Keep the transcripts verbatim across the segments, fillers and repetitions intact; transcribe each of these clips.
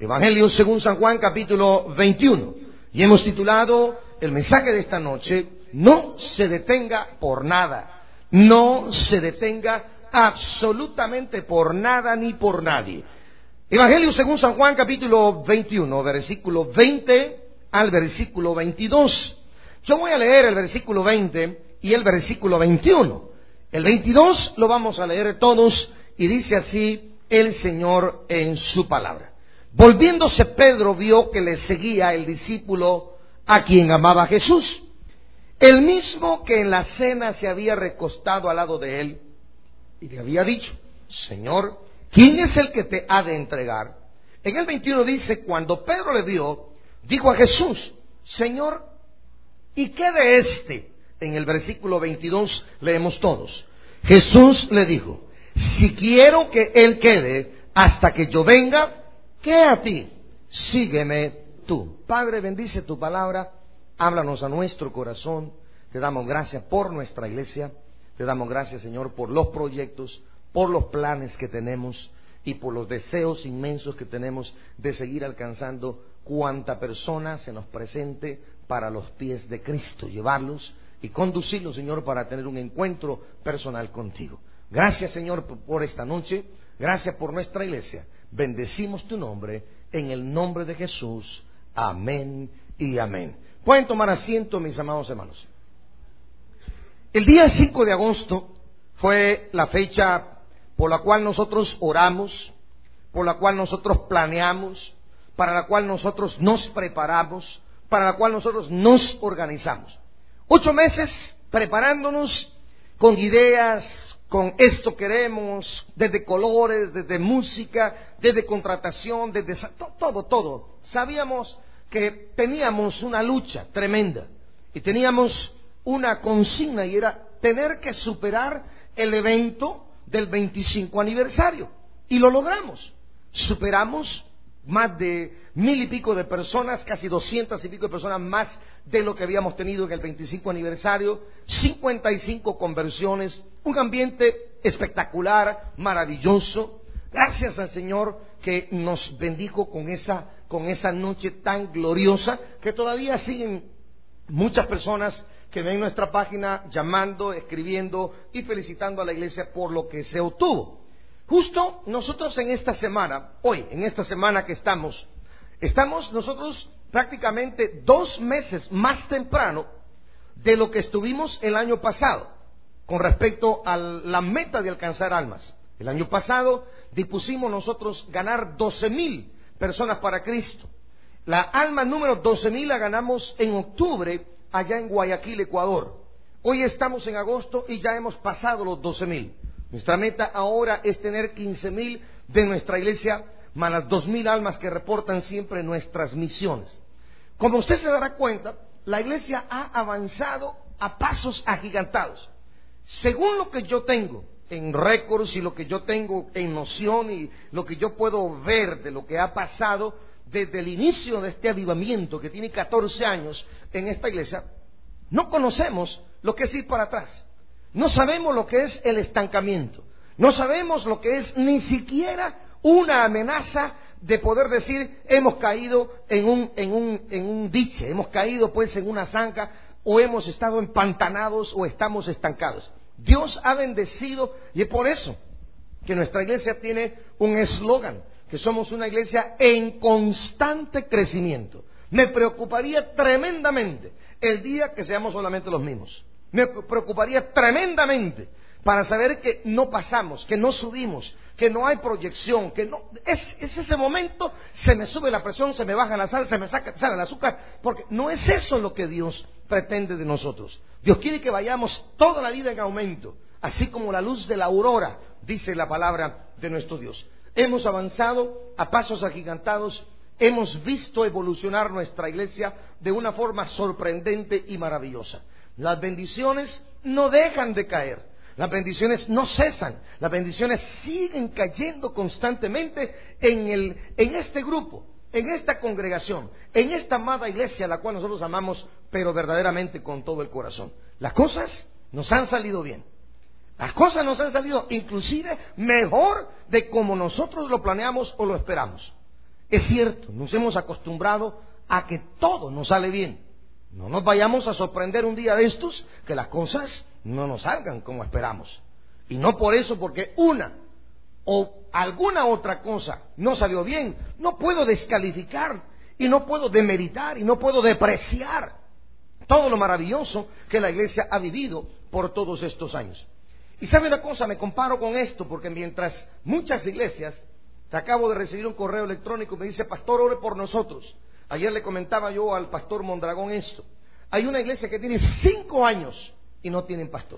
Evangelio según San Juan, capítulo veintiuno. Y hemos titulado el mensaje de esta noche: no se detenga por nada. No se detenga absolutamente por nada ni por nadie. Evangelio según San Juan, capítulo veintiuno, versículo veinte al versículo veintidós. Yo voy a leer el versículo veinte y el versículo veintiuno. El veintidós lo vamos a leer todos y dice así el Señor en su palabra. Volviéndose Pedro vio que le seguía el discípulo a quien amaba Jesús, el mismo que en la cena se había recostado al lado de él, y le había dicho: Señor, ¿quién es el que te ha de entregar? En el veintiuno dice: cuando Pedro le vio, dijo a Jesús: Señor, ¿y qué de este? En el versículo veintidós leemos todos: Jesús le dijo: si quiero que él quede hasta que yo venga, ¿qué a ti? Sígueme tú. Padre, bendice tu palabra, háblanos a nuestro corazón. Te damos gracias por nuestra iglesia, te damos gracias, Señor, por los proyectos, por los planes que tenemos y por los deseos inmensos que tenemos de seguir alcanzando cuanta persona se nos presente para los pies de Cristo, llevarlos y conducirlos, Señor, para tener un encuentro personal contigo. Gracias, Señor, por esta noche, gracias por nuestra iglesia. Bendecimos tu nombre en el nombre de Jesús. Amén y amén. Pueden tomar asiento, mis amados hermanos. El día cinco de agosto fue la fecha por la cual nosotros oramos, por la cual nosotros planeamos, para la cual nosotros nos preparamos, para la cual nosotros nos organizamos. Ocho meses preparándonos con ideas, con esto queremos, desde colores, desde música, desde contratación, desde todo, todo. Sabíamos que teníamos una lucha tremenda y teníamos una consigna, y era tener que superar el evento del veinticinco aniversario. Y lo logramos. Superamos más de mil y pico de personas, casi doscientas y pico de personas más de lo que habíamos tenido en el veinticinco aniversario, cincuenta y cinco conversiones, un ambiente espectacular, maravilloso. Gracias al Señor que nos bendijo con esa, con esa noche tan gloriosa, que todavía siguen muchas personas que ven nuestra página llamando, escribiendo y felicitando a la iglesia por lo que se obtuvo. Justo nosotros en esta semana, hoy, en esta semana que estamos, estamos nosotros prácticamente dos meses más temprano de lo que estuvimos el año pasado, con respecto a la meta de alcanzar almas. El año pasado dispusimos nosotros ganar doce mil personas para Cristo. La alma número doce mil la ganamos en octubre, allá en Guayaquil, Ecuador. Hoy estamos en agosto y ya hemos pasado los doce mil. Nuestra meta ahora es tener quince mil de nuestra iglesia, más las dos mil almas que reportan siempre nuestras misiones. Como usted se dará cuenta, la iglesia ha avanzado a pasos agigantados. Según lo que yo tengo en récords y lo que yo tengo en noción y lo que yo puedo ver de lo que ha pasado desde el inicio de este avivamiento que tiene catorce años en esta iglesia, no conocemos lo que es ir para atrás. No sabemos lo que es el estancamiento. No sabemos lo que es ni siquiera una amenaza de poder decir hemos caído en un, en un, en un diche, hemos caído pues en una zanja, o hemos estado empantanados o estamos estancados. Dios ha bendecido, y es por eso que nuestra iglesia tiene un eslogan, que somos una iglesia en constante crecimiento. Me preocuparía tremendamente el día que seamos solamente los mismos. Me preocuparía tremendamente para saber que no pasamos, que no subimos, que no hay proyección, que no es, es ese momento, se me sube la presión, se me baja la sal, se me saca, sale el azúcar, porque no es eso lo que Dios pretende de nosotros. Dios quiere que vayamos toda la vida en aumento, así como la luz de la aurora, dice la palabra de nuestro Dios. Hemos avanzado a pasos agigantados, hemos visto evolucionar nuestra iglesia de una forma sorprendente y maravillosa. Las bendiciones no dejan de caer, las bendiciones no cesan, las bendiciones siguen cayendo constantemente en, el, en este grupo, en esta congregación, en esta amada iglesia a la cual nosotros amamos, pero verdaderamente con todo el corazón. Las cosas nos han salido bien. Las cosas nos han salido inclusive mejor de como nosotros lo planeamos o lo esperamos. Es cierto, nos hemos acostumbrado a que todo nos sale bien. No nos vayamos a sorprender un día de estos que las cosas no nos salgan como esperamos. Y no por eso, porque una o alguna otra cosa no salió bien, no puedo descalificar y no puedo demeritar y no puedo depreciar todo lo maravilloso que la iglesia ha vivido por todos estos años. Y sabe una cosa, me comparo con esto, porque mientras muchas iglesias, te acabo de recibir un correo electrónico, me dice: pastor, ore por nosotros. Ayer le comentaba yo al pastor Mondragón esto. Hay una iglesia que tiene cinco años y no tienen pastor.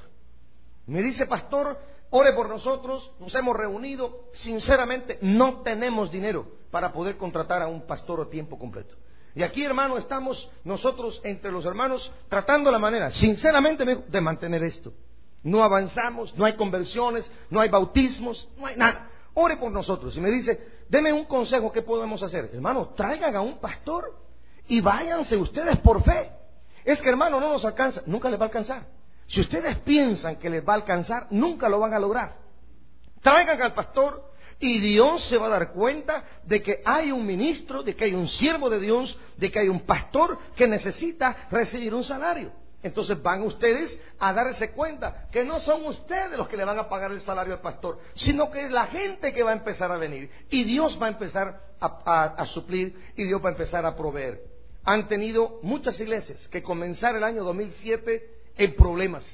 Me dice: pastor, ore por nosotros, nos hemos reunido, sinceramente no tenemos dinero para poder contratar a un pastor a tiempo completo. Y aquí, hermano, estamos nosotros entre los hermanos tratando la manera, sinceramente, de mantener esto. No avanzamos, no hay conversiones, no hay bautismos, no hay nada. Ore por nosotros. Y me dice: deme un consejo, ¿qué podemos hacer? Hermano, traigan a un pastor y váyanse ustedes por fe. Es que, hermano, no nos alcanza. Nunca les va a alcanzar. Si ustedes piensan que les va a alcanzar, nunca lo van a lograr. Traigan al pastor y Dios se va a dar cuenta de que hay un ministro, de que hay un siervo de Dios, de que hay un pastor que necesita recibir un salario. Entonces van ustedes a darse cuenta que no son ustedes los que le van a pagar el salario al pastor, sino que es la gente que va a empezar a venir. Y Dios va a empezar a, a, a suplir, y Dios va a empezar a proveer. Han tenido muchas iglesias que comenzar el año dos mil siete en problemas.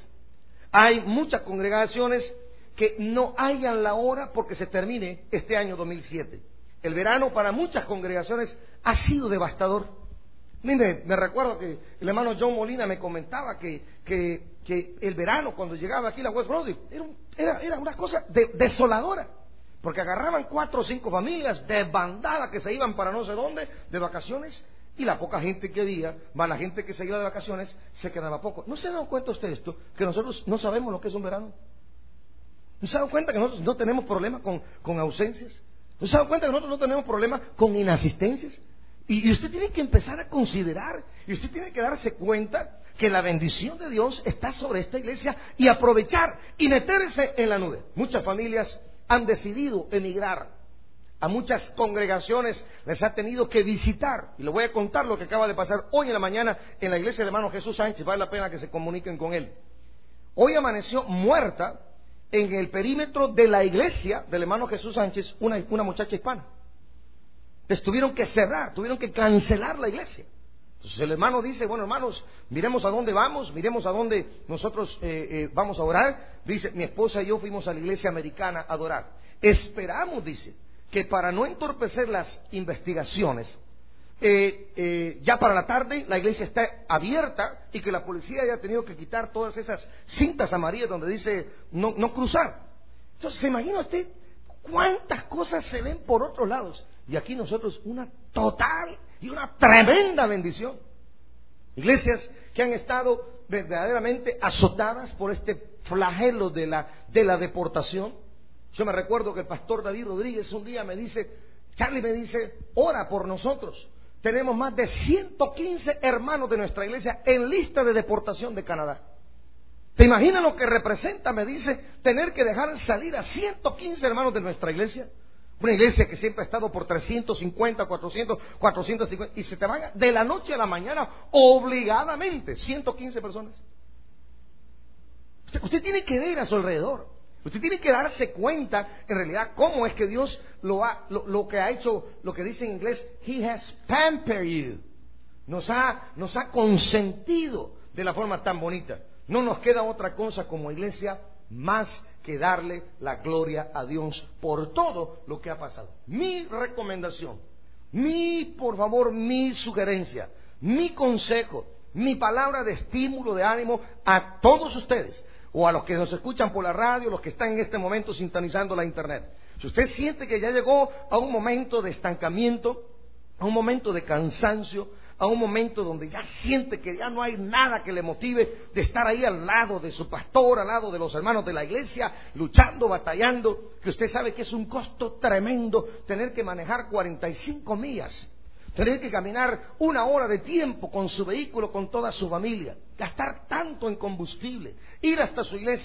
Hay muchas congregaciones que no hayan la hora porque se termine este año dos mil siete. El verano para muchas congregaciones ha sido devastador. Mire, me recuerdo que el hermano John Molina me comentaba que, que, que el verano, cuando llegaba aquí a la West Broadway, era, un, era, era una cosa de, desoladora, porque agarraban cuatro o cinco familias desbandadas que se iban para no sé dónde de vacaciones, y la poca gente que había, más la gente que se iba de vacaciones, se quedaba poco. ¿No se dan cuenta usted esto? Que nosotros no sabemos lo que es un verano. ¿No se dan cuenta que nosotros no tenemos problemas con, con ausencias? ¿No se dan cuenta que nosotros no tenemos problemas con inasistencias? Y usted tiene que empezar a considerar, y usted tiene que darse cuenta que la bendición de Dios está sobre esta iglesia, y aprovechar y meterse en la nube. Muchas familias han decidido emigrar. A muchas congregaciones les ha tenido que visitar. Y le voy a contar lo que acaba de pasar hoy en la mañana en la iglesia del hermano Jesús Sánchez. Vale la pena que se comuniquen con él. Hoy amaneció muerta en el perímetro de la iglesia del hermano Jesús Sánchez una, una muchacha hispana. Les tuvieron que cerrar, tuvieron que cancelar la iglesia. Entonces el hermano dice: bueno, hermanos, miremos a dónde vamos, miremos a dónde nosotros eh, eh, vamos a orar. Dice: mi esposa y yo fuimos a la iglesia americana a adorar. Esperamos, dice, que para no entorpecer las investigaciones, eh, eh, ya para la tarde la iglesia está abierta, y que la policía haya tenido que quitar todas esas cintas amarillas donde dice no, no cruzar. Entonces, ¿se imagina usted cuántas cosas se ven por otros lados? Y aquí nosotros una total y una tremenda bendición. Iglesias que han estado verdaderamente azotadas por este flagelo de la, de la deportación. Yo me recuerdo que el pastor David Rodríguez un día me dice, Charlie me dice, ora por nosotros. Tenemos más de ciento quince hermanos de nuestra iglesia en lista de deportación de Canadá. ¿Te imaginas lo que representa, me dice, tener que dejar salir a ciento quince hermanos de nuestra iglesia? Una iglesia que siempre ha estado por trescientos cincuenta, cuatrocientos, cuatrocientos cincuenta, y se te vaya de la noche a la mañana obligadamente ciento quince personas. Usted, usted tiene que ver a su alrededor. Usted tiene que darse cuenta, en realidad, cómo es que Dios lo ha, lo, lo que ha hecho, lo que dice en inglés, He has pampered you. Nos ha, nos ha consentido de la forma tan bonita. No nos queda otra cosa como iglesia más que darle la gloria a Dios por todo lo que ha pasado. Mi recomendación, mi, por favor, mi sugerencia, mi consejo, mi palabra de estímulo, de ánimo a todos ustedes, o a los que nos escuchan por la radio, los que están en este momento sintonizando la internet. Si usted siente que ya llegó a un momento de estancamiento, a un momento de cansancio, a un momento donde ya siente que ya no hay nada que le motive de estar ahí al lado de su pastor, al lado de los hermanos de la iglesia, luchando, batallando, que usted sabe que es un costo tremendo tener que manejar cuarenta y cinco millas, tener que caminar una hora de tiempo con su vehículo, con toda su familia, gastar tanto en combustible, ir hasta su iglesia,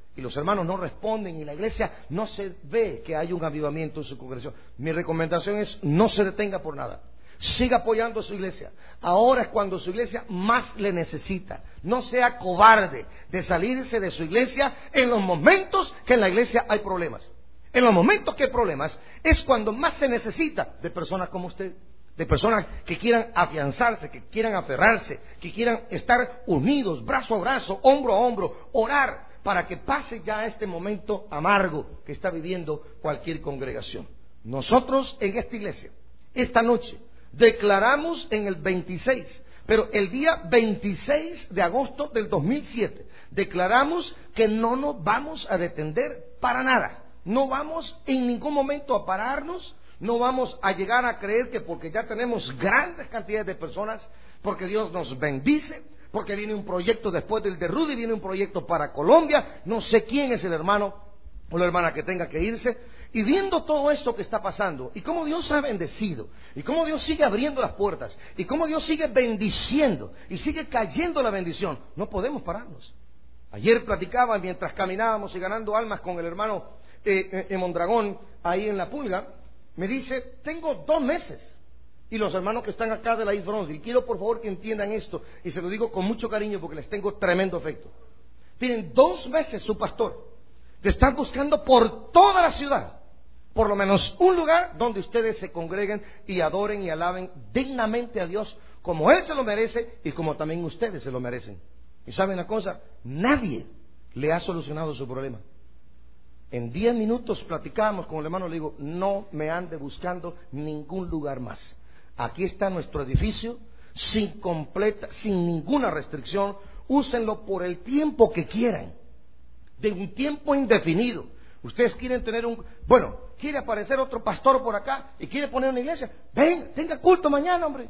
y los hermanos no responden y la iglesia no se ve que hay un avivamiento en su congregación, mi recomendación es no se detenga por nada. Siga apoyando a su iglesia. Ahora es cuando su iglesia más le necesita. No sea cobarde de salirse de su iglesia en los momentos que en la iglesia hay problemas. En los momentos que hay problemas es cuando más se necesita de personas como usted, de personas que quieran afianzarse, que quieran aferrarse, que quieran estar unidos, brazo a brazo, hombro a hombro, orar para que pase ya este momento amargo que está viviendo cualquier congregación. Nosotros en esta iglesia, esta noche, declaramos en el veintiséis, pero el día veintiséis de agosto del dos mil siete, declaramos que no nos vamos a detener para nada. No vamos en ningún momento a pararnos, no vamos a llegar a creer que porque ya tenemos grandes cantidades de personas, porque Dios nos bendice, porque viene un proyecto después del de Rudy, viene un proyecto para Colombia, no sé quién es el hermano o la hermana que tenga que irse. Y viendo todo esto que está pasando, y cómo Dios ha bendecido, y cómo Dios sigue abriendo las puertas, y cómo Dios sigue bendiciendo, y sigue cayendo la bendición, no podemos pararnos. Ayer platicaba mientras caminábamos y ganando almas con el hermano eh, eh, Mondragón, ahí en la Pulga, me dice, tengo dos meses, y los hermanos que están acá de la East Bronzeville, quiero por favor que entiendan esto, y se lo digo con mucho cariño porque les tengo tremendo afecto. Tienen dos meses su pastor, que están buscando por toda la ciudad, por lo menos un lugar donde ustedes se congreguen y adoren y alaben dignamente a Dios como Él se lo merece y como también ustedes se lo merecen. Y saben una cosa, nadie le ha solucionado su problema. En diez minutos platicábamos con el hermano, le digo, no me ande buscando ningún lugar más. Aquí está nuestro edificio, sin completa, sin ninguna restricción, úsenlo por el tiempo que quieran, de un tiempo indefinido. Ustedes quieren tener un, bueno, quiere aparecer otro pastor por acá y quiere poner una iglesia, ven, tenga culto mañana, hombre,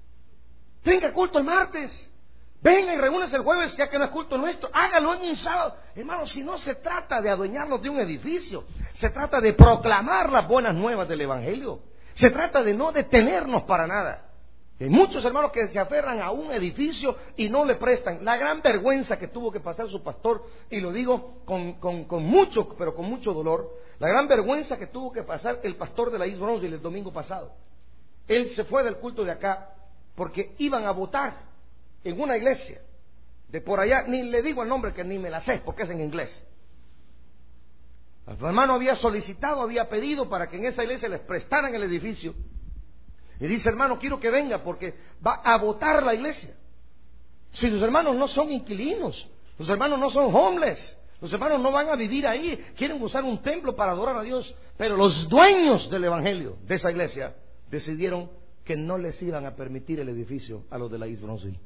tenga culto el martes, venga y reúnese el jueves, ya que no es culto nuestro, hágalo en un sábado. Hermano, si no se trata de adueñarnos de un edificio, se trata de proclamar las buenas nuevas del evangelio, se trata de no detenernos para nada. Hay muchos hermanos que se aferran a un edificio y no le prestan. La gran vergüenza que tuvo que pasar su pastor, y lo digo con, con, con mucho, pero con mucho dolor, la gran vergüenza que tuvo que pasar el pastor de la East Bronzeville el domingo pasado. Él se fue del culto de acá porque iban a votar en una iglesia de por allá, ni le digo el nombre que ni me la sé porque es en inglés. El hermano había solicitado, había pedido para que en esa iglesia les prestaran el edificio. Y dice, hermano, quiero que venga porque va a votar la iglesia. Si los hermanos no son inquilinos, los hermanos no son homeless, los hermanos no van a vivir ahí, quieren usar un templo para adorar a Dios, pero los dueños del evangelio de esa iglesia decidieron que no les iban a permitir el edificio a los de la East Bronzeville.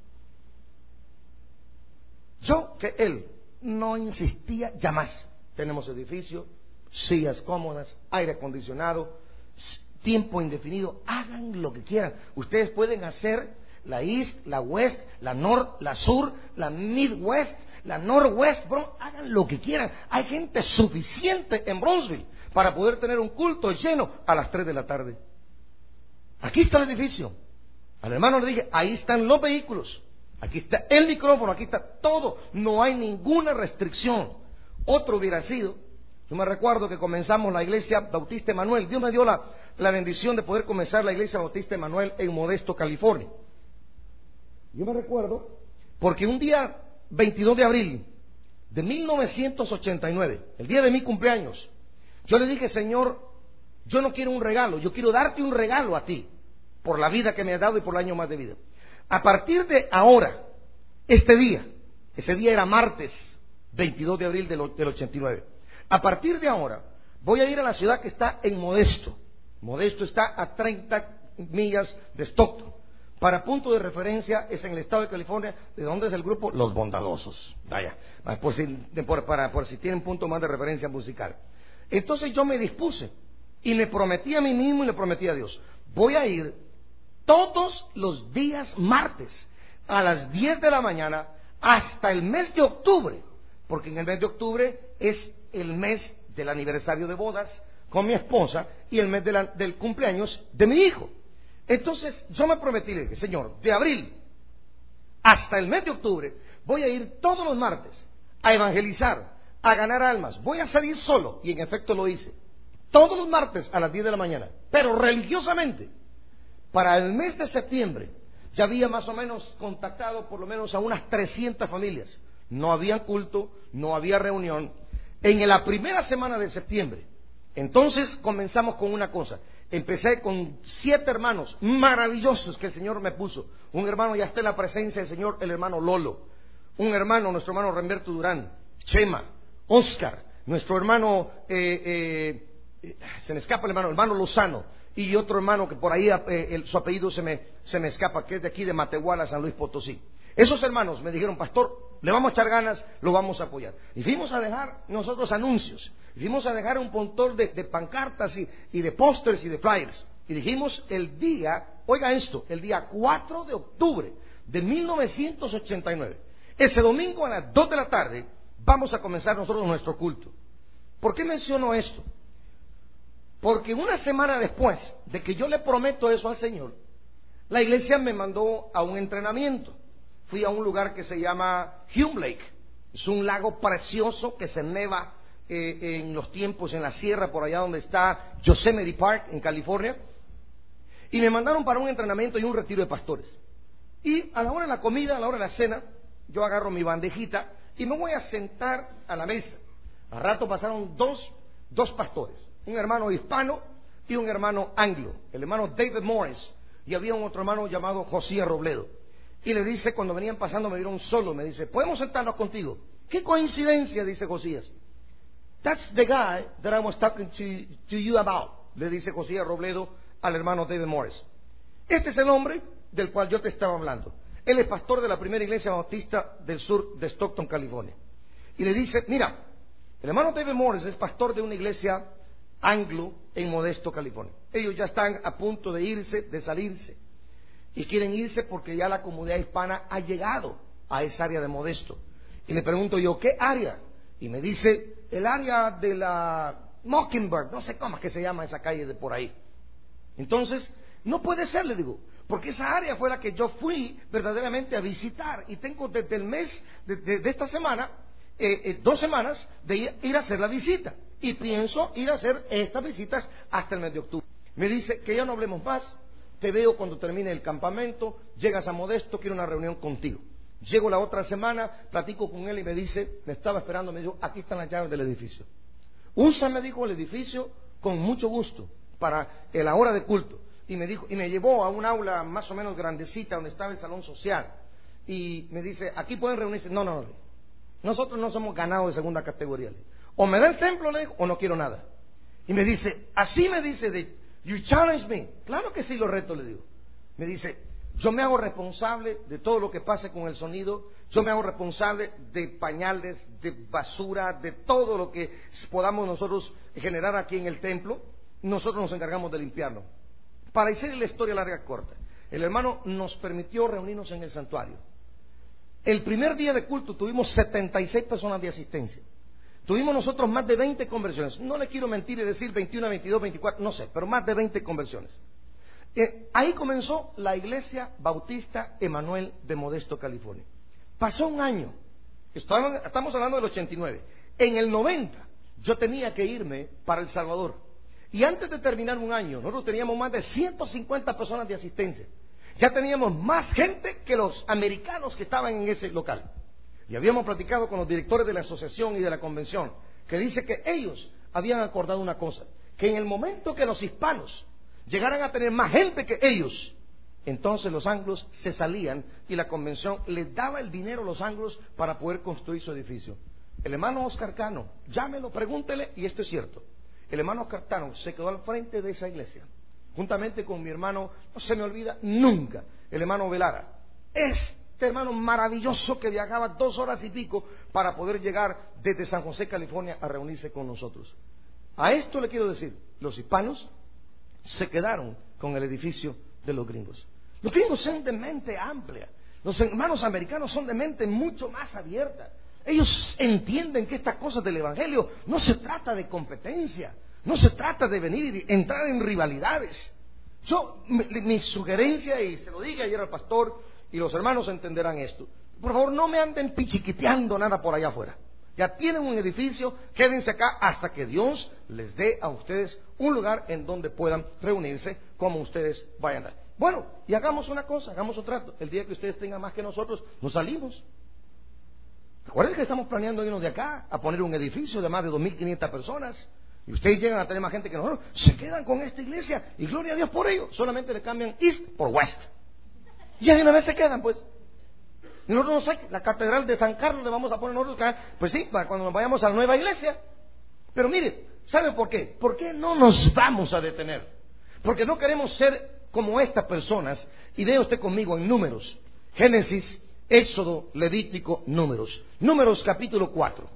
Yo que él no insistía ya más. Tenemos edificio, sillas cómodas, aire acondicionado, tiempo indefinido, hagan lo que quieran. Ustedes pueden hacer la East, la West, la North, la Sur, la Midwest, la Northwest, bro, hagan lo que quieran. Hay gente suficiente en Bronzeville para poder tener un culto lleno a las tres de la tarde. Aquí está el edificio. Al hermano le dije, ahí están los vehículos, aquí está el micrófono, aquí está todo, no hay ninguna restricción. Otro hubiera sido, yo me recuerdo que comenzamos la iglesia Bautista Emanuel, Dios me dio la, la bendición de poder comenzar la iglesia Bautista Emanuel en Modesto, California. Yo me recuerdo porque un día veintidós de abril de mil novecientos ochenta y nueve, el día de mi cumpleaños, yo le dije, Señor, yo no quiero un regalo, yo quiero darte un regalo a ti por la vida que me has dado y por el año más de vida. A partir de ahora, este día, ese día era martes veintidós de abril del, del ochenta y nueve, a partir de ahora voy a ir a la ciudad que está en Modesto. Modesto está a treinta millas de Stockton. Para punto de referencia es en el estado de California, de donde es el grupo Los Bondadosos. Vaya, por si, por, para, por si tienen punto más de referencia musical. Entonces yo me dispuse y le prometí a mí mismo y le prometí a Dios, voy a ir todos los días martes a las diez de la mañana hasta el mes de octubre, porque en el mes de octubre es el mes del aniversario de bodas con mi esposa y el mes de la, del cumpleaños de mi hijo. Entonces yo me prometí, le dije, Señor, de abril hasta el mes de octubre voy a ir todos los martes a evangelizar, a ganar almas. Voy a salir solo. Y en efecto lo hice. Todos los martes a las diez de la mañana. Pero religiosamente. Para el mes de septiembre ya había más o menos contactado por lo menos a unas trescientas familias. No había culto, no había reunión. En la primera semana de septiembre, entonces comenzamos con una cosa. Empecé con siete hermanos maravillosos que el Señor me puso. Un hermano ya está en la presencia del Señor, el hermano Lolo. Un hermano, nuestro hermano Remberto Durán, Chema, Oscar, nuestro hermano, eh, eh, se me escapa el hermano, hermano Lozano, y otro hermano que por ahí eh, el, su apellido se me, se me escapa, que es de aquí de Matehuala, San Luis Potosí. Esos hermanos me dijeron, pastor, le vamos a echar ganas, lo vamos a apoyar. Y fuimos a dejar nosotros anuncios, y fuimos a dejar un montón de, de pancartas y, y de pósters y de flyers. Y dijimos el día, oiga esto, el día cuatro de octubre de mil novecientos ochenta y nueve, ese domingo a las dos de la tarde, vamos a comenzar nosotros nuestro culto. ¿Por qué menciono esto? Porque una semana después de que yo le prometo eso al Señor, la iglesia me mandó a un entrenamiento. Fui a un lugar que se llama Hume Lake. Es un lago precioso que se neva eh, en los tiempos en la sierra, por allá donde está Yosemite Park, en California. Y me mandaron para un entrenamiento y un retiro de pastores. Y a la hora de la comida, a la hora de la cena, yo agarro mi bandejita y me voy a sentar a la mesa. Al rato pasaron dos, dos pastores, un hermano hispano y un hermano anglo, el hermano David Morris, y había un otro hermano llamado Josías Robledo. Y le dice, cuando venían pasando me dieron solo, me dice, ¿podemos sentarnos contigo? ¿Qué coincidencia? Dice Josías. That's the guy that I was talking to, to you about, le dice Josías Robledo al hermano David Morris. Este es el hombre del cual yo te estaba hablando. Él es pastor de la primera iglesia bautista del sur de Stockton, California. Y le dice, mira, el hermano David Morris es pastor de una iglesia anglo en Modesto, California. Ellos ya están a punto de irse, de salirse. Y quieren irse porque ya la comunidad hispana ha llegado a esa área de Modesto. Y le pregunto yo, ¿qué área? Y me dice, el área de la Mockingbird, no sé cómo es que se llama esa calle de por ahí. Entonces, no puede ser, le digo, porque esa área fue la que yo fui verdaderamente a visitar. Y tengo desde el mes de, de, de esta semana, eh, eh, dos semanas de ir, ir a hacer la visita. Y pienso ir a hacer estas visitas hasta el mes de octubre. Me dice que ya no hablemos más. Te veo cuando termine el campamento, llegas a Modesto, quiero una reunión contigo. Llego la otra semana, platico con él y me dice, me estaba esperando, me dijo, aquí están las llaves del edificio. Usa, me dijo, el edificio con mucho gusto para la hora de culto. Y me dijo, y me llevó a un aula más o menos grandecita donde estaba el salón social. Y me dice, aquí pueden reunirse. No, no, no. Nosotros no somos ganados de segunda categoría. O me da el templo, le digo, o no quiero nada. Y me dice, así me dice de... You challenge me. Claro que sí, lo reto, le digo. Me dice, yo me hago responsable de todo lo que pase con el sonido. Yo me hago responsable de pañales, de basura, de todo lo que podamos nosotros generar aquí en el templo. Nosotros nos encargamos de limpiarlo. Para hacer la historia larga corta, el hermano nos permitió reunirnos en el santuario. El primer día de culto tuvimos setenta y seis personas de asistencia. Tuvimos nosotros más de veinte conversiones. No le quiero mentir y decir veintiuno, veintidós, veinticuatro, no sé, pero más de veinte conversiones. Eh, ahí comenzó la Iglesia Bautista Emanuel de Modesto, California. Pasó un año. Estamos, estamos hablando del ochenta y nueve. En el noventa yo tenía que irme para El Salvador. Y antes de terminar un año, nosotros teníamos más de ciento cincuenta personas de asistencia. Ya teníamos más gente que los americanos que estaban en ese local. Y habíamos platicado con los directores de la asociación y de la convención, que dice que ellos habían acordado una cosa, que en el momento que los hispanos llegaran a tener más gente que ellos, entonces los anglos se salían y la convención les daba el dinero a los anglos para poder construir su edificio. El hermano Oscar Cano, llámelo, pregúntele, y esto es cierto. El hermano Oscar Cano se quedó al frente de esa iglesia, juntamente con mi hermano, no se me olvida nunca, el hermano Velara. Es Este hermano maravilloso que viajaba dos horas y pico para poder llegar desde San José, California, a reunirse con nosotros. A esto le quiero decir, los hispanos se quedaron con el edificio de los gringos. Los gringos son de mente amplia. Los hermanos americanos son de mente mucho más abierta. Ellos entienden que estas cosas del evangelio no se trata de competencia, no se trata de venir y entrar en rivalidades. Yo, mi, mi sugerencia, y se lo dije ayer al pastor, y los hermanos entenderán esto. Por favor, no me anden pichiquiteando nada por allá afuera. Ya tienen un edificio, quédense acá hasta que Dios les dé a ustedes un lugar en donde puedan reunirse como ustedes vayan a dar. Bueno, y hagamos una cosa, hagamos un trato. El día que ustedes tengan más que nosotros, nos salimos. Recuerden que estamos planeando irnos de acá a poner un edificio de más de dos mil quinientas personas. Y ustedes llegan a tener más gente que nosotros. Se quedan con esta iglesia y gloria a Dios por ello. Solamente le cambian East por West. Y ya de una vez se quedan, pues. Y nosotros no sé, la catedral de San Carlos le vamos a poner nosotros acá. Pues sí, para cuando nos vayamos a la nueva iglesia. Pero mire, ¿sabe por qué? ¿Por qué no nos vamos a detener? Porque no queremos ser como estas personas. Y vea usted conmigo en Números. Génesis, Éxodo, Levítico, Números. Números capítulo cuatro.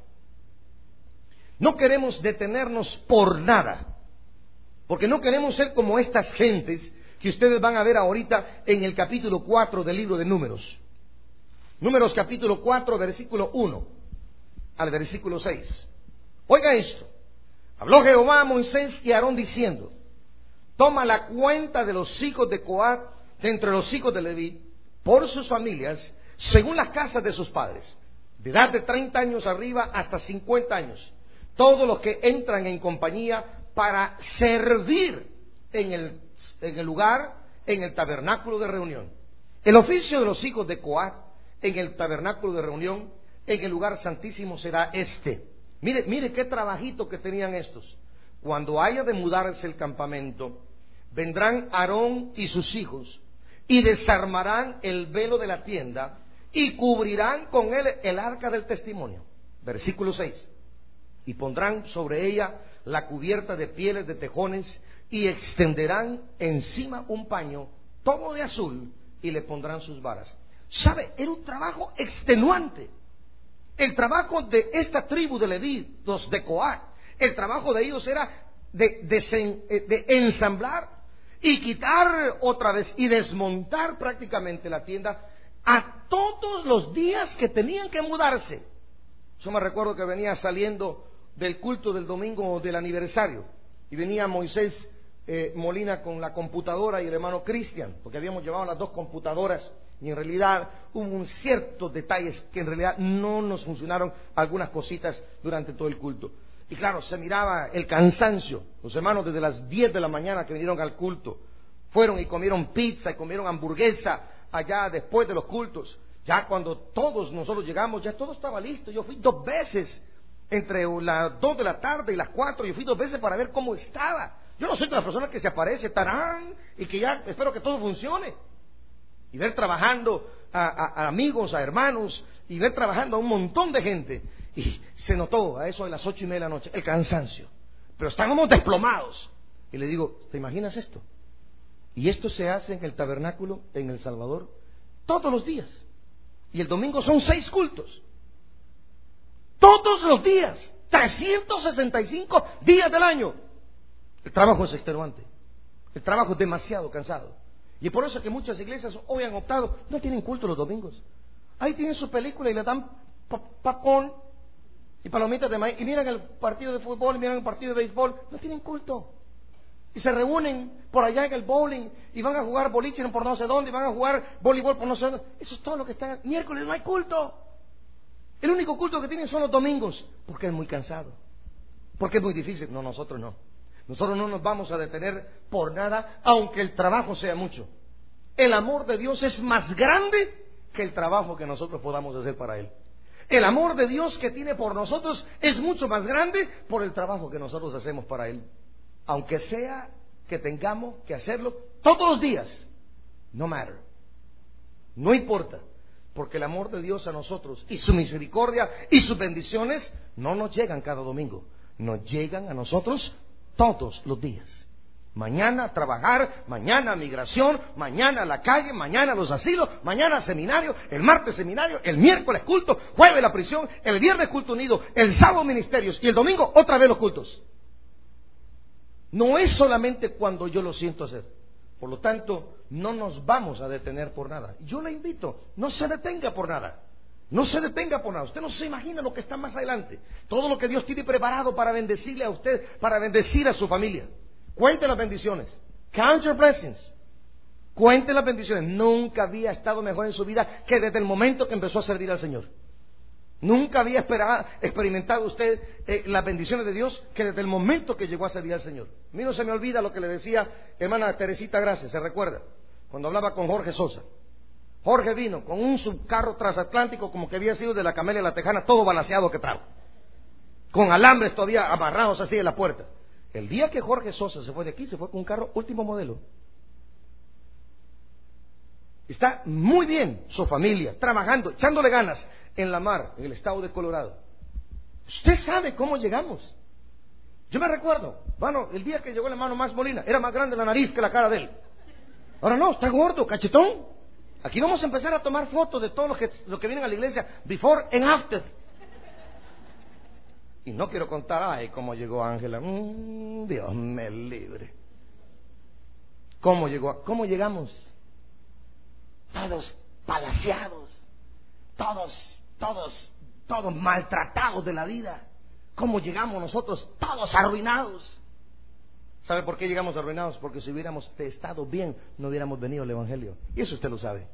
No queremos detenernos por nada. Porque no queremos ser como estas gentes que ustedes van a ver ahorita en el capítulo cuatro del libro de Números. Números capítulo cuatro, versículo uno al versículo seis. Oiga esto. Habló Jehová a Moisés y a Aarón diciendo: toma la cuenta de los hijos de Coat de entre los hijos de Leví por sus familias, según las casas de sus padres, de edad de treinta años arriba hasta cincuenta años, todos los que entran en compañía para servir en el, en el lugar, en el tabernáculo de reunión. El oficio de los hijos de Coat en el tabernáculo de reunión, en el lugar santísimo, será este. Mire, mire qué trabajito que tenían estos. Cuando haya de mudarse el campamento, vendrán Aarón y sus hijos y desarmarán el velo de la tienda y cubrirán con él el arca del testimonio. Versículo seis. Y pondrán sobre ella la cubierta de pieles de tejones y extenderán encima un paño todo de azul y le pondrán sus varas. ¿Sabe? Era un trabajo extenuante. El trabajo de esta tribu de Leví, los de Coat, el trabajo de ellos era de, de, de ensamblar y quitar otra vez y desmontar prácticamente la tienda a todos los días que tenían que mudarse. Yo me recuerdo que venía saliendo del culto del domingo del aniversario y venía Moisés eh, Molina con la computadora y el hermano Cristian, porque habíamos llevado las dos computadoras y en realidad hubo un ciertos detalles que en realidad no nos funcionaron, algunas cositas durante todo el culto. Y claro, se miraba el cansancio. Los hermanos desde las diez de la mañana que vinieron al culto fueron y comieron pizza y comieron hamburguesa allá después de los cultos. Ya cuando todos nosotros llegamos, ya todo estaba listo. Yo fui dos veces entre las dos de la tarde y las cuatro. Yo fui dos veces para ver cómo estaba. Yo no soy de las personas que se aparece, tarán, y que ya espero que todo funcione. Y ver trabajando a, a, a amigos, a hermanos, y ver trabajando a un montón de gente. Y se notó a eso de las ocho y media de la noche, el cansancio. Pero estábamos desplomados. Y le digo, ¿te imaginas esto? Y esto se hace en el tabernáculo en El Salvador todos los días. Y el domingo son seis cultos. Todos los días, trescientos sesenta y cinco días del año. El trabajo es extenuante. El trabajo es demasiado cansado. Y por eso que muchas iglesias hoy han optado, no tienen culto los domingos. Ahí tienen su película y le dan popcorn y palomitas de maíz. Y miran el partido de fútbol, y miran el partido de béisbol. No tienen culto. Y se reúnen por allá en el bowling y van a jugar boliche por no sé dónde, y van a jugar voleibol por no sé dónde. Eso es todo lo que está. Miércoles no hay culto. El único culto que tienen son los domingos, porque es muy cansado, porque es muy difícil. No, nosotros no. Nosotros no nos vamos a detener por nada, aunque el trabajo sea mucho. El amor de Dios es más grande que el trabajo que nosotros podamos hacer para Él. El amor de Dios que tiene por nosotros es mucho más grande por el trabajo que nosotros hacemos para Él. Aunque sea que tengamos que hacerlo todos los días, no matter, no importa, porque el amor de Dios a nosotros y su misericordia y sus bendiciones no nos llegan cada domingo, nos llegan a nosotros todos los días. Mañana a trabajar, mañana a migración, mañana a la calle, mañana a los asilos, mañana a seminario, el martes seminario, el miércoles culto, jueves la prisión, el viernes culto unido, el sábado ministerios y el domingo otra vez los cultos. No es solamente cuando yo lo siento hacer. Por lo tanto, no nos vamos a detener por nada. Yo le invito, no se detenga por nada. No se detenga por nada. Usted no se imagina lo que está más adelante. Todo lo que Dios tiene preparado para bendecirle a usted, para bendecir a su familia. Cuente las bendiciones. Count your blessings. Cuente las bendiciones. Nunca había estado mejor en su vida que desde el momento que empezó a servir al Señor. Nunca había esperado, experimentado usted eh, las bendiciones de Dios que desde el momento que llegó a servir al Señor. A mí no se me olvida lo que le decía hermana Teresita Gracia, ¿se recuerda? Cuando hablaba con Jorge Sosa. Jorge vino con un subcarro transatlántico como que había sido de la Camelia a la Tejana, todo balanceado que trajo, con alambres todavía amarrados así en la puerta. El día que Jorge Sosa se fue de aquí, se fue con un carro último modelo. Está muy bien su familia, trabajando, echándole ganas en la mar, en el estado de Colorado. Usted sabe cómo llegamos. Yo me recuerdo, bueno, el día que llegó el hermano Max Molina, era más grande la nariz que la cara de él. Ahora no, está gordo, cachetón. Aquí vamos a empezar a tomar fotos de todos los que, los que vienen a la iglesia, before and after. Y no quiero contar, ay, cómo llegó Ángela. Mm, Dios me libre. ¿Cómo llegó? ¿Cómo llegamos? Todos palaciados, todos, todos, todos maltratados de la vida. ¿Cómo llegamos nosotros? Todos arruinados. ¿Sabe por qué llegamos arruinados? Porque si hubiéramos estado bien, no hubiéramos venido al Evangelio. Y eso usted lo sabe.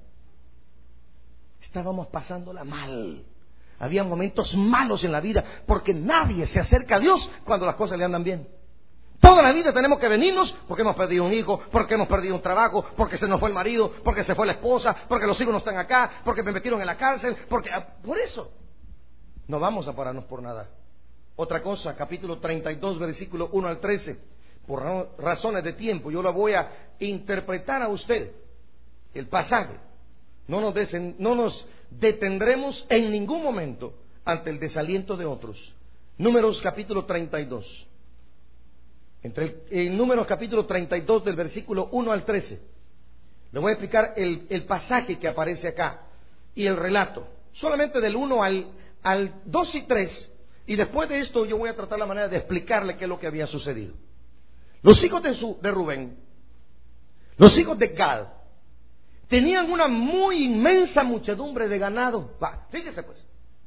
Estábamos pasándola mal. Había momentos malos en la vida, porque nadie se acerca a Dios cuando las cosas le andan bien. Toda la vida tenemos que venirnos porque hemos perdido un hijo, porque hemos perdido un trabajo, porque se nos fue el marido, porque se fue la esposa, porque los hijos no están acá, porque me metieron en la cárcel, porque por eso no vamos a pararnos por nada. Otra cosa, capítulo treinta y dos, versículo uno al trece. Por razones de tiempo, yo la voy a interpretar a usted. El pasaje. No nos, desen, no nos detendremos en ningún momento ante el desaliento de otros. Números capítulo treinta y dos. Entre el, el Números capítulo treinta y dos del versículo uno al trece. Le voy a explicar el, el pasaje que aparece acá y el relato. Solamente del uno al, al dos y tres. Y después de esto yo voy a tratar la manera de explicarle qué es lo que había sucedido. Los hijos de, su, de Rubén, los hijos de Gad, tenían una muy inmensa muchedumbre de ganado. Va, fíjese pues.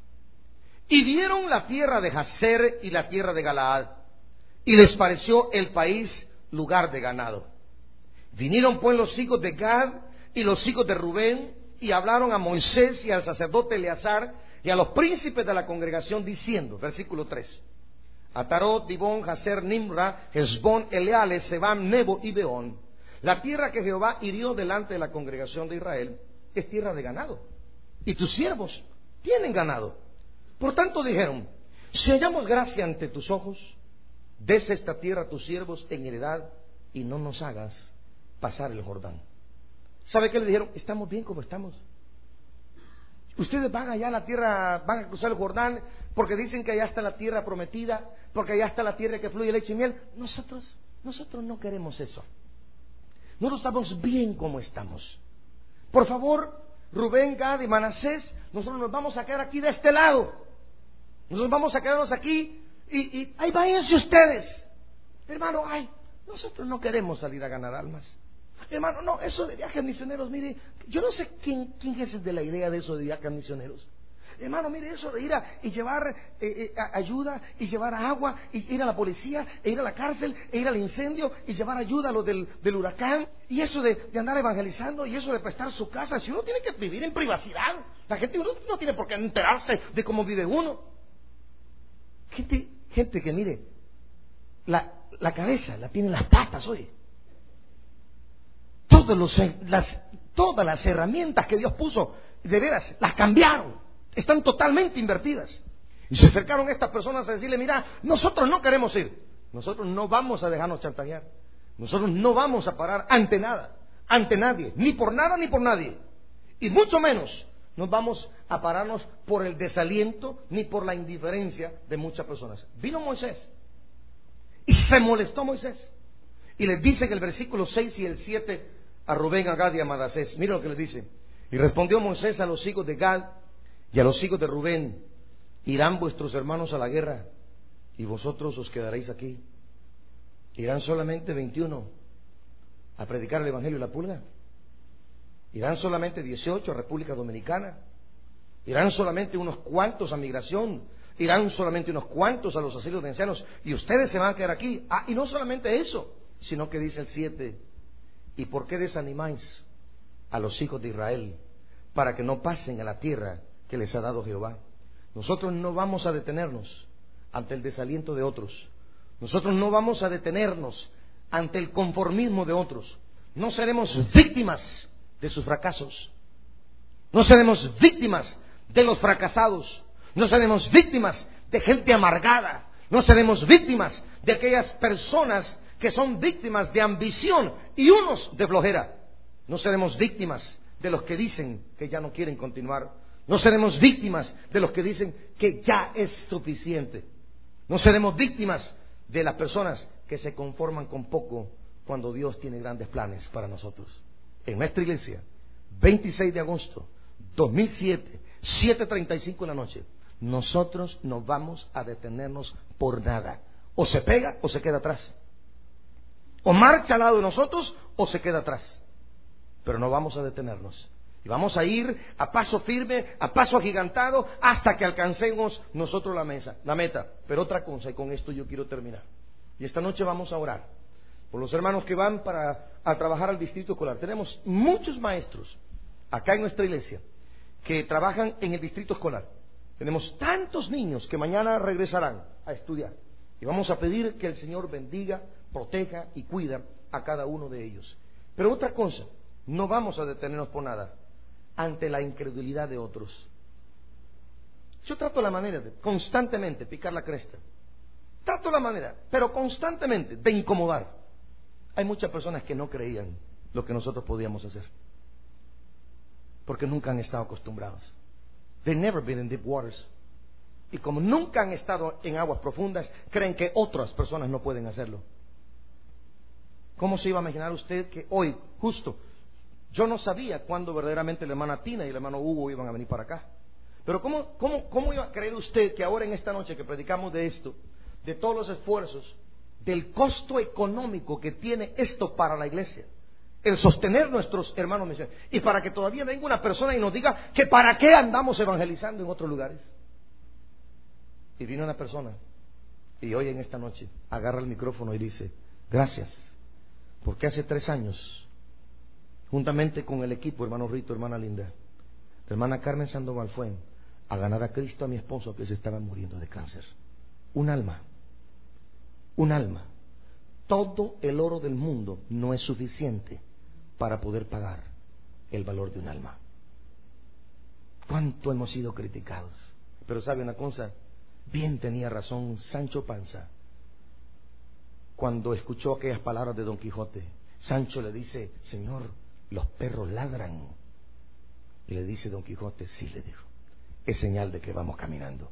Y vieron la tierra de Jazer y la tierra de Galaad, y les pareció el país lugar de ganado. Vinieron pues los hijos de Gad y los hijos de Rubén, y hablaron a Moisés y al sacerdote Eleazar y a los príncipes de la congregación, diciendo, versículo tres: Atarot, Dibón, Jazer, Nimra, Hesbón, Eleale, Sebam, Nebo y Beón. La tierra que Jehová hirió delante de la congregación de Israel es tierra de ganado, y tus siervos tienen ganado. Por tanto dijeron: si hallamos gracia ante tus ojos, des esta tierra a tus siervos en heredad, y no nos hagas pasar el Jordán. ¿Sabe qué le dijeron? Estamos bien como estamos. Ustedes van allá a la tierra, van a cruzar el Jordán, porque dicen que allá está la tierra prometida, porque allá está la tierra que fluye leche y miel. Nosotros, nosotros no queremos eso. Nosotros estamos bien como estamos. Por favor, Rubén, Gad y Manasés, nosotros nos vamos a quedar aquí de este lado. Nosotros vamos a quedarnos aquí y, y ahí váyanse ustedes. Hermano, ay, nosotros no queremos salir a ganar almas. Hermano, no, eso de viajes misioneros, mire, yo no sé quién, quién es el de la idea de eso de viajes misioneros. Hermano, mire, eso de ir a y llevar eh, eh, ayuda, y llevar agua, y ir a la policía, e ir a la cárcel, e ir al incendio, y llevar ayuda a los del, del huracán, y eso de, de andar evangelizando, y eso de prestar su casa. Si uno tiene que vivir en privacidad, la gente uno no tiene por qué enterarse de cómo vive uno. Gente, gente que mire, la, la cabeza la tienen las patas, oye. Todos los, las, todas las herramientas que Dios puso, de veras, las cambiaron. Están totalmente invertidas. Y se acercaron estas personas a decirle: mira, nosotros no queremos ir. Nosotros no vamos a dejarnos chantajear. Nosotros no vamos a parar ante nada, ante nadie, ni por nada ni por nadie. Y mucho menos nos vamos a pararnos por el desaliento ni por la indiferencia de muchas personas. Vino Moisés y se molestó Moisés. Y les dice en el versículo seis y el siete a Rubén, a Gad y a Manasés. Miren lo que les dice. Y respondió Moisés a los hijos de Gad y a los hijos de Rubén: irán vuestros hermanos a la guerra, y vosotros os quedaréis aquí. Irán solamente veintiuno a predicar el evangelio de la pulga. Irán solamente dieciocho a República Dominicana. Irán solamente unos cuantos a migración. Irán solamente unos cuantos a los asilos de ancianos, y ustedes se van a quedar aquí. Ah, y no solamente eso, sino que dice el siete: ¿y por qué desanimáis a los hijos de Israel para que no pasen a la tierra que les ha dado Jehová? Nosotros no vamos a detenernos ante el desaliento de otros. Nosotros no vamos a detenernos ante el conformismo de otros. No seremos víctimas de sus fracasos. No seremos víctimas de los fracasados. No seremos víctimas de gente amargada. No seremos víctimas de aquellas personas que son víctimas de ambición y unos de flojera. No seremos víctimas de los que dicen que ya no quieren continuar. No seremos víctimas de los que dicen que ya es suficiente. No seremos víctimas de las personas que se conforman con poco cuando Dios tiene grandes planes para nosotros. En nuestra iglesia, veintiséis de agosto dos mil siete, siete treinta y cinco de la noche, nosotros no vamos a detenernos por nada. O se pega o se queda atrás. O marcha al lado de nosotros o se queda atrás. Pero no vamos a detenernos. Y vamos a ir a paso firme, a paso agigantado, hasta que alcancemos nosotros la mesa, la meta. Pero otra cosa, y con esto yo quiero terminar. Y esta noche vamos a orar por los hermanos que van para a trabajar al distrito escolar. Tenemos muchos maestros acá en nuestra iglesia que trabajan en el distrito escolar. Tenemos tantos niños que mañana regresarán a estudiar. Y vamos a pedir que el Señor bendiga, proteja y cuida a cada uno de ellos. Pero otra cosa, no vamos a detenernos por nada ante la incredulidad de otros. Yo trato la manera de constantemente picar la cresta. Trato la manera, pero constantemente, de incomodar. Hay muchas personas que no creían lo que nosotros podíamos hacer, porque nunca han estado acostumbrados. They've never been in deep waters. Y como nunca han estado en aguas profundas, creen que otras personas no pueden hacerlo. ¿Cómo se iba a imaginar usted que hoy, justo, yo no sabía cuándo verdaderamente la hermana Tina y el hermano Hugo iban a venir para acá? Pero ¿cómo, cómo, cómo iba a creer usted que ahora en esta noche que predicamos de esto, de todos los esfuerzos, del costo económico que tiene esto para la iglesia, el sostener nuestros hermanos misioneros, y para que todavía venga una persona y nos diga que para qué andamos evangelizando en otros lugares? Y vino una persona y hoy en esta noche agarra el micrófono y dice: gracias, porque hace tres años, juntamente con el equipo, hermano Rito, hermana Linda, la hermana Carmen Sandoval, fue a ganar a Cristo a mi esposo que se estaba muriendo de cáncer. Un alma, un alma. Todo el oro del mundo no es suficiente para poder pagar el valor de un alma. ¿Cuánto hemos sido criticados? Pero ¿sabe una cosa? Bien tenía razón Sancho Panza cuando escuchó aquellas palabras de Don Quijote. Sancho le dice: Señor, los perros ladran. Y le dice Don Quijote: sí, le dijo, es señal de que vamos caminando.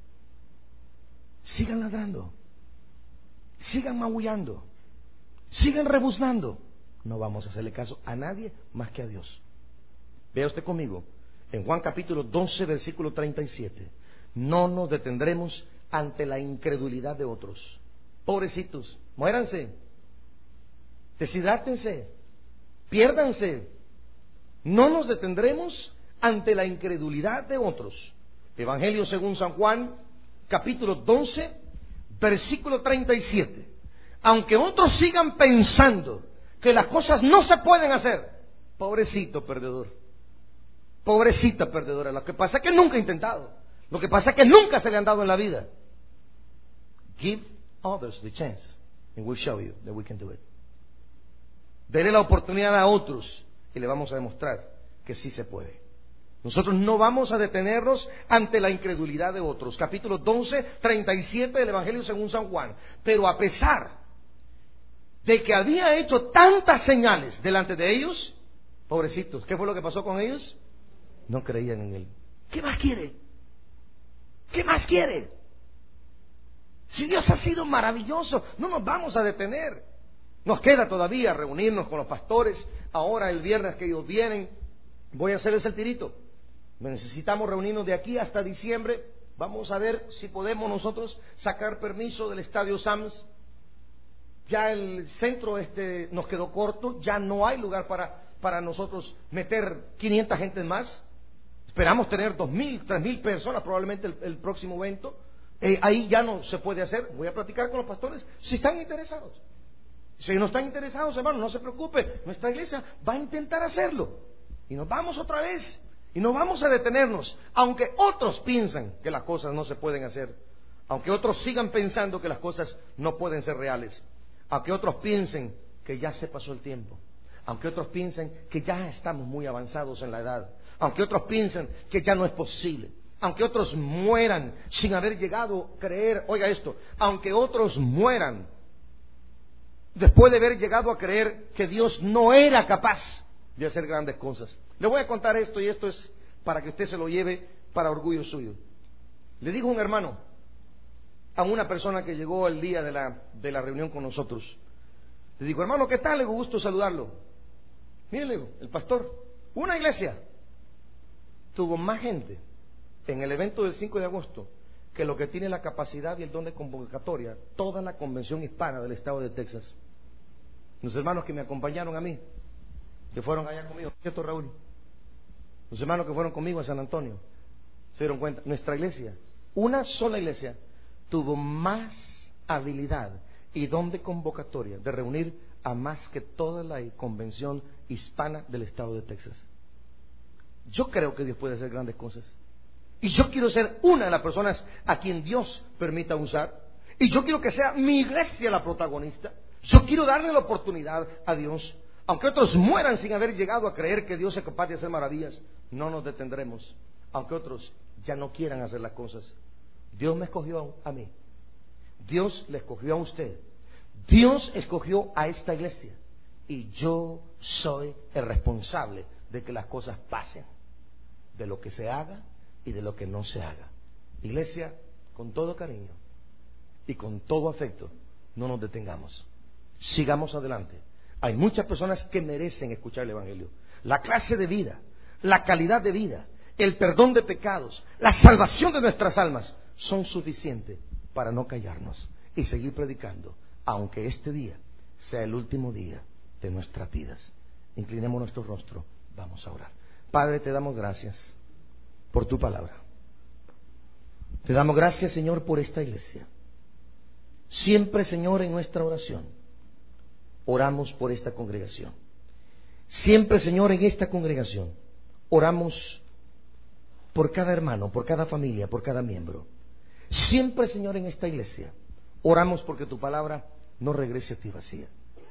Sigan ladrando, sigan maullando, sigan rebuznando. No vamos a hacerle caso a nadie más que a Dios. Vea usted conmigo en Juan capítulo doce, versículo treinta y siete. No nos detendremos ante la incredulidad de otros. Pobrecitos, muéranse, deshidrátense, piérdanse. No nos detendremos ante la incredulidad de otros. Evangelio según San Juan, capítulo doce, versículo treinta y siete. Aunque otros sigan pensando que las cosas no se pueden hacer, pobrecito perdedor, pobrecita perdedora. Lo que pasa es que nunca ha intentado. Lo que pasa es que nunca se le han dado en la vida. Give others the chance and we'll show you that we can do it. Dele la oportunidad a otros y le vamos a demostrar que sí se puede. Nosotros no vamos a detenernos ante la incredulidad de otros. Capítulo doce, treinta y siete del Evangelio según San Juan. Pero a pesar de que había hecho tantas señales delante de ellos, pobrecitos, ¿qué fue lo que pasó con ellos? No creían en él. ¿Qué más quiere? ¿Qué más quiere? Si Dios ha sido maravilloso, no nos vamos a detener. Nos queda todavía reunirnos con los pastores. Ahora el viernes que ellos vienen, voy a hacerles el tirito. Necesitamos reunirnos de aquí hasta diciembre. Vamos a ver si podemos nosotros sacar permiso del Estadio Sams. Ya el centro este nos quedó corto, ya no hay lugar para, para nosotros meter quinientas gentes más. Esperamos tener dos mil, tres mil personas probablemente el, el próximo evento. Eh, ahí ya no se puede hacer. Voy a platicar con los pastores si están interesados. Si no están interesados, hermanos, no se preocupe. Nuestra iglesia va a intentar hacerlo. Y nos vamos otra vez. Y no vamos a detenernos, aunque otros piensan que las cosas no se pueden hacer, aunque otros sigan pensando que las cosas no pueden ser reales, aunque otros piensen que ya se pasó el tiempo, aunque otros piensen que ya estamos muy avanzados en la edad, aunque otros piensen que ya no es posible, aunque otros mueran sin haber llegado a creer, oiga esto, aunque otros mueran después de haber llegado a creer que Dios no era capaz de hacer grandes cosas. Le voy a contar esto, y esto es para que usted se lo lleve para orgullo suyo. Le dijo un hermano a una persona que llegó el día de la, de la reunión con nosotros. Le digo, hermano, ¿qué tal? Le digo, gusto saludarlo. Mire, le digo, el pastor, una iglesia tuvo más gente en el evento del cinco de agosto que lo que tiene la capacidad y el don de convocatoria toda la convención hispana del estado de Texas. Los hermanos que me acompañaron a mí, que fueron allá conmigo, ¿cierto, Raúl? Los hermanos que fueron conmigo a San Antonio se dieron cuenta, nuestra iglesia, una sola iglesia, tuvo más habilidad y don de convocatoria de reunir a más que toda la convención hispana del estado de Texas. Yo creo que Dios puede hacer grandes cosas, y yo quiero ser una de las personas a quien Dios permita usar, y yo quiero que sea mi iglesia la protagonista. Yo quiero darle la oportunidad a Dios. Aunque otros mueran sin haber llegado a creer que Dios es capaz de hacer maravillas, no nos detendremos. Aunque otros ya no quieran hacer las cosas, Dios me escogió a mí, Dios le escogió a usted, Dios escogió a esta iglesia, y yo soy el responsable de que las cosas pasen, de lo que se haga y de lo que no se haga. Iglesia, con todo cariño y con todo afecto, no nos detengamos, sigamos adelante. Hay muchas personas que merecen escuchar el Evangelio. La clase de vida, la calidad de vida, el perdón de pecados, la salvación de nuestras almas son suficientes para no callarnos y seguir predicando, aunque este día sea el último día de nuestras vidas. Inclinemos nuestro rostro, vamos a orar. Padre, te damos gracias por tu palabra. Te damos gracias, Señor, por esta iglesia. Siempre, Señor, en nuestra oración oramos por esta congregación. Siempre, Señor, en esta congregación oramos por cada hermano, por cada familia, por cada miembro. Siempre, Señor, en esta iglesia oramos porque tu palabra no regrese a ti vacía.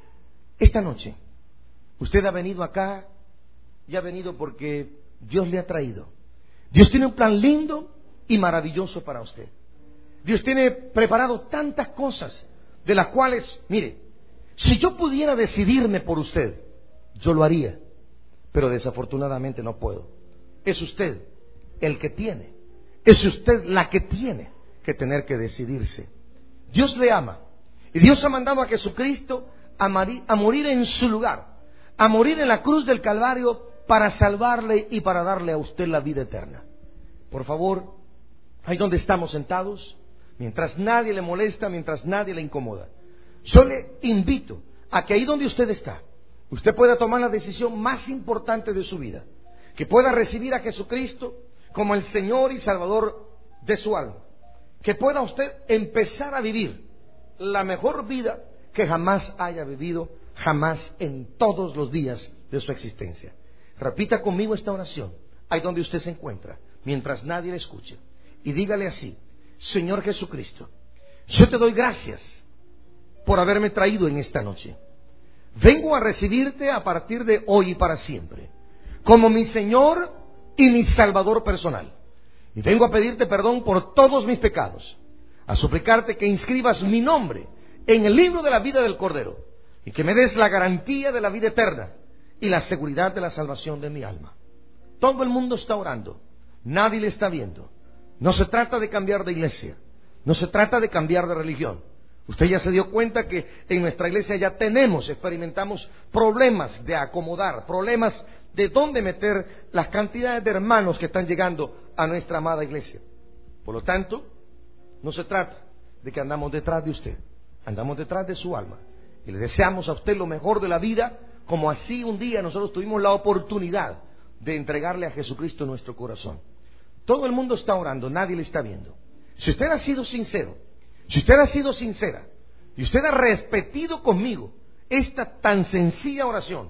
Esta noche usted ha venido acá y ha venido porque Dios le ha traído. Dios tiene un plan lindo y maravilloso para usted. Dios tiene preparado tantas cosas de las cuales, mire, si yo pudiera decidirme por usted, yo lo haría, pero desafortunadamente no puedo. Es usted el que tiene, es usted la que tiene que tener que decidirse. Dios le ama, y Dios ha mandado a Jesucristo a, mari- a morir en su lugar, a morir en la cruz del Calvario para salvarle y para darle a usted la vida eterna. Por favor, ahí donde estamos sentados, mientras nadie le molesta, mientras nadie le incomoda, yo le invito a que ahí donde usted está, usted pueda tomar la decisión más importante de su vida, que pueda recibir a Jesucristo como el Señor y Salvador de su alma, que pueda usted empezar a vivir la mejor vida que jamás haya vivido, jamás en todos los días de su existencia. Repita conmigo esta oración, ahí donde usted se encuentra, mientras nadie le escuche, y dígale así: Señor Jesucristo, yo te doy gracias por haberme traído en esta noche. Vengo a recibirte a partir de hoy y para siempre, como mi Señor y mi Salvador personal. Y vengo a pedirte perdón por todos mis pecados, a suplicarte que inscribas mi nombre en el libro de la vida del Cordero, y que me des la garantía de la vida eterna y la seguridad de la salvación de mi alma. Todo el mundo está orando, nadie le está viendo. No se trata de cambiar de iglesia, no se trata de cambiar de religión. Usted ya se dio cuenta que en nuestra iglesia ya tenemos, experimentamos problemas de acomodar, problemas de dónde meter las cantidades de hermanos que están llegando a nuestra amada iglesia. Por lo tanto, no se trata de que andamos detrás de usted, andamos detrás de su alma, y le deseamos a usted lo mejor de la vida, como así un día nosotros tuvimos la oportunidad de entregarle a Jesucristo nuestro corazón. Todo el mundo está orando, nadie le está viendo. Si usted ha sido sincero, si usted ha sido sincera, y usted ha repetido conmigo esta tan sencilla oración,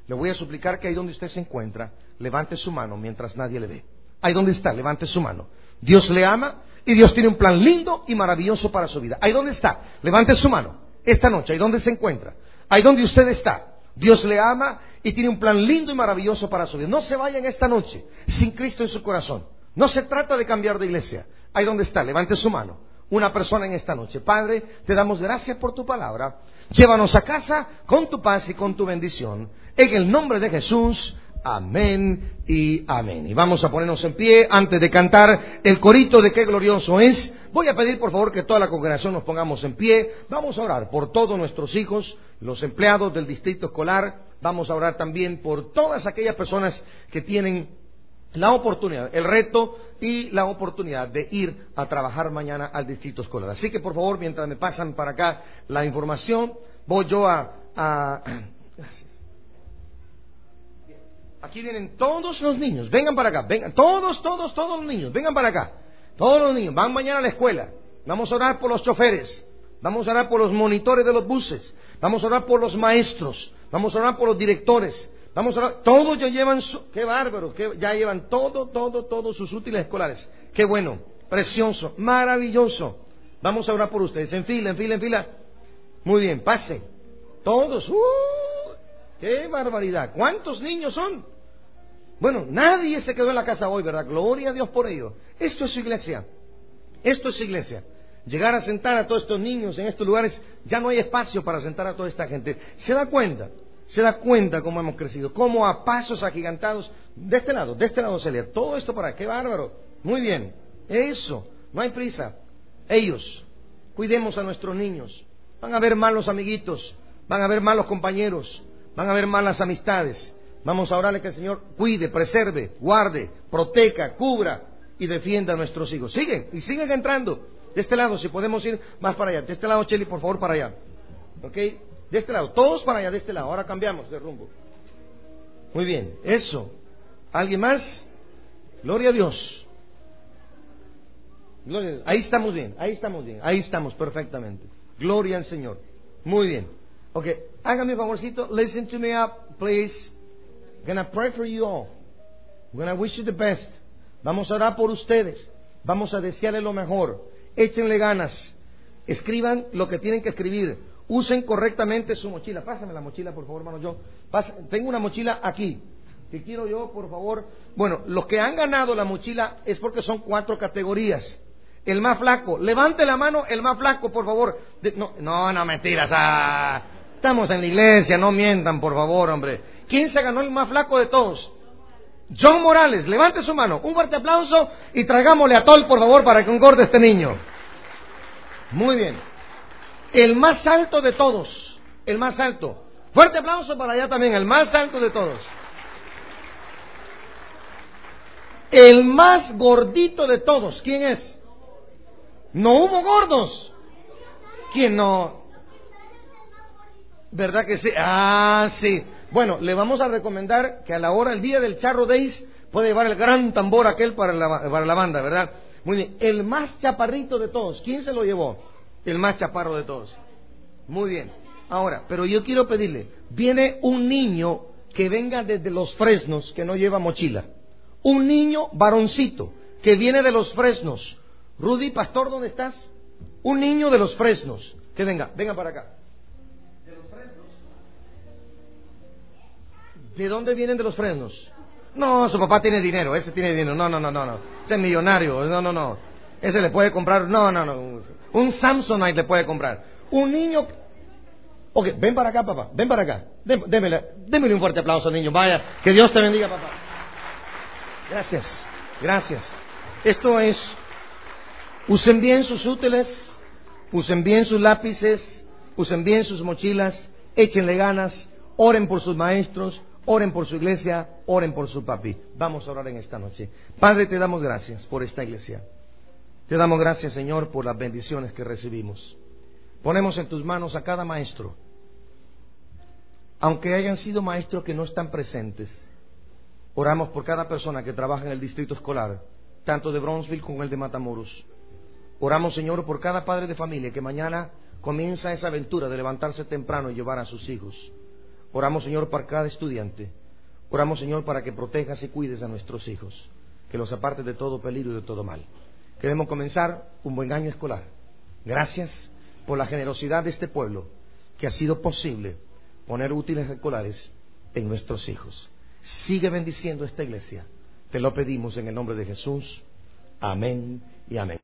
le voy a suplicar que ahí donde usted se encuentra, levante su mano mientras nadie le ve. Ahí donde está, levante su mano. Dios le ama y Dios tiene un plan lindo y maravilloso para su vida. Ahí donde está, levante su mano. Esta noche, ahí donde se encuentra, ahí donde usted está, Dios le ama y tiene un plan lindo y maravilloso para su vida. No se vayan esta noche sin Cristo en su corazón. No se trata de cambiar de iglesia. Ahí donde está, levante su mano. Una persona en esta noche. Padre, te damos gracias por tu palabra. Llévanos a casa con tu paz y con tu bendición. En el nombre de Jesús, amén y amén. Y vamos a ponernos en pie antes de cantar el corito de qué glorioso es. Voy a pedir por favor que toda la congregación nos pongamos en pie. Vamos a orar por todos nuestros hijos, los empleados del distrito escolar. Vamos a orar también por todas aquellas personas que tienen la oportunidad, el reto y la oportunidad de ir a trabajar mañana al distrito escolar. Así que por favor, mientras me pasan para acá la información, voy yo a... a... Gracias. Aquí vienen todos los niños, vengan para acá, vengan, todos, todos, todos los niños, vengan para acá. Todos los niños, van mañana a la escuela. Vamos a orar por los choferes, vamos a orar por los monitores de los buses, vamos a orar por los maestros, vamos a orar por los directores. Vamos a orar, todos ya llevan, su, qué bárbaro, que ya llevan todo, todo, todos sus útiles escolares. Qué bueno, precioso, maravilloso. Vamos a orar por ustedes, en fila, en fila, en fila. Muy bien, pasen. Todos, ¡uh! ¡Qué barbaridad! ¿Cuántos niños son? Bueno, nadie se quedó en la casa hoy, ¿verdad? Gloria a Dios por ello. Esto es su iglesia. Esto es su iglesia. Llegar a sentar a todos estos niños en estos lugares, ya no hay espacio para sentar a toda esta gente. ¿Se da cuenta? Se da cuenta cómo hemos crecido, cómo a pasos agigantados, de este lado, de este lado Celia, todo esto para, qué bárbaro, muy bien, eso, no hay prisa, ellos, cuidemos a nuestros niños, van a haber malos amiguitos, van a haber malos compañeros, van a haber malas amistades, vamos a orarle que el Señor cuide, preserve, guarde, proteja, cubra y defienda a nuestros hijos, siguen, y siguen entrando, de este lado, si podemos ir más para allá, de este lado Cheli, por favor, para allá, ok. De este lado, todos para allá, de este lado. Ahora cambiamos de rumbo. Muy bien, eso. ¿Alguien más? Gloria a Dios. Gloria a Dios. Ahí estamos bien, ahí estamos bien, ahí estamos perfectamente. Gloria al Señor. Muy bien. Ok, hágame un favorcito. Listen to me up, please. I'm gonna pray for you all. I'm gonna wish you the best. Vamos a orar por ustedes. Vamos a desearles lo mejor. Échenle ganas. Escriban lo que tienen que escribir. Usen correctamente su mochila. Pásame la mochila, por favor, hermano. Yo Pasa, tengo una mochila aquí. Que quiero yo, por favor. Bueno, los que han ganado la mochila es porque son cuatro categorías. El más flaco. Levante la mano, el más flaco, por favor. De, no, no, no, mentiras. Ah, estamos en la iglesia, no mientan, por favor, hombre. ¿Quién se ganó el más flaco de todos? John Morales. Levante su mano. Un fuerte aplauso y traigámosle a Tol, por favor, para que engorde este niño. Muy bien. El más alto de todos, el más alto. Fuerte aplauso para allá también, el más alto de todos. El más gordito de todos, ¿quién es? No hubo gordos. ¿Quién no? ¿Verdad que sí? Ah, sí. Bueno, le vamos a recomendar que a la hora, el día del Charro Days, puede llevar el gran tambor aquel para la, para la banda, ¿verdad? Muy bien. El más chaparrito de todos, ¿quién se lo llevó? El más chaparro de todos. Muy bien. Ahora, pero yo quiero pedirle, viene un niño que venga desde Los Fresnos, que no lleva mochila. Un niño varoncito que viene de Los Fresnos. Rudy, pastor, ¿dónde estás? Un niño de Los Fresnos. Que venga, venga para acá. ¿De Los Fresnos? ¿De dónde vienen de Los Fresnos? No, su papá tiene dinero, ese tiene dinero. No, no, no, no, no. Ese es millonario. No, no, no. Ese le puede comprar. No, no, no. Un Samsonite le puede comprar. Un niño. Ok, ven para acá, papá. Ven para acá. Dé, démele, démele un fuerte aplauso al niño. Vaya, que Dios te bendiga, papá. Gracias, gracias. Esto es. Usen bien sus útiles. Usen bien sus lápices. Usen bien sus mochilas. Échenle ganas. Oren por sus maestros. Oren por su iglesia. Oren por su papi. Vamos a orar en esta noche. Padre, te damos gracias por esta iglesia. Te damos gracias, Señor, por las bendiciones que recibimos. Ponemos en tus manos a cada maestro, aunque hayan sido maestros que no están presentes. Oramos por cada persona que trabaja en el distrito escolar, tanto de Bronzeville como el de Matamoros. Oramos, Señor, por cada padre de familia que mañana comienza esa aventura de levantarse temprano y llevar a sus hijos. Oramos, Señor, para cada estudiante. Oramos, Señor, para que protejas y cuides a nuestros hijos, que los apartes de todo peligro y de todo mal. Queremos comenzar un buen año escolar. Gracias por la generosidad de este pueblo, que ha sido posible poner útiles escolares en nuestros hijos. Sigue bendiciendo esta iglesia. Te lo pedimos en el nombre de Jesús. Amén y amén.